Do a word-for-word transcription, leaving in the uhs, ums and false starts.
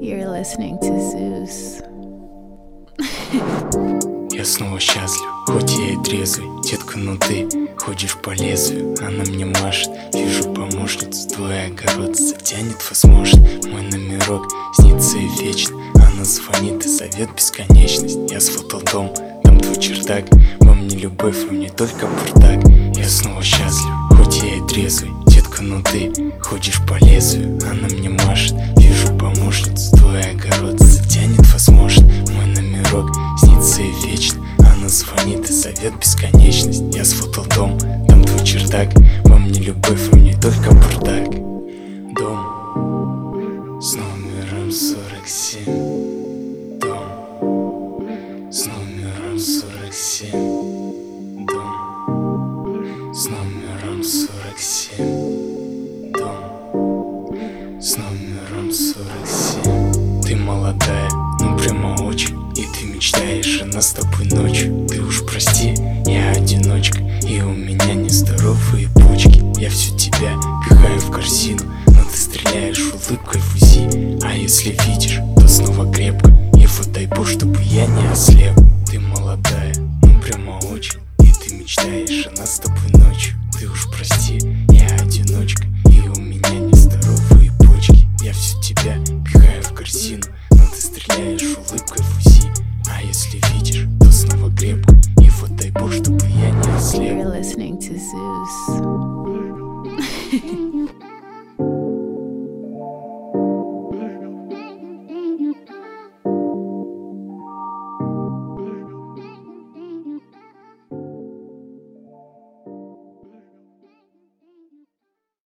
You're listening to Zeus. Я снова счастлив, хоть я и трезвый. Детка, ну ты ходишь по лезвию. Она мне машет, вижу помощницу. Твой огород затянет возможно. Мой номерок снится и вечно. Она звонит и зовет бесконечность. Я сфотал дом, там твой чердак. Во мне любовь, во мне только бардак. Я снова счастлив, хоть я и трезвый. Детка, ну ты ходишь по лезвию. Она мне машет, вижу помощницу. Твой огород затянет возможно. Мой номерок снится и вечно. Она звонит и зовет бесконечность. Я сфотал дом, там твой чердак. Во мне любовь, во мне только бардак. Дом с номером сорок семь. Дом с номером сорок семь. Дом с номером сорок семь. Дом с номером сорок семь. Ты молодая, ну прямо очень. И ты мечтаешь о нас с тобой ночью. Ты уж прости, я одиночка, и у меня нездоровые почки. Я всю тебя пихаю в корзину, но ты стреляешь улыбкой в УЗИ. А если видишь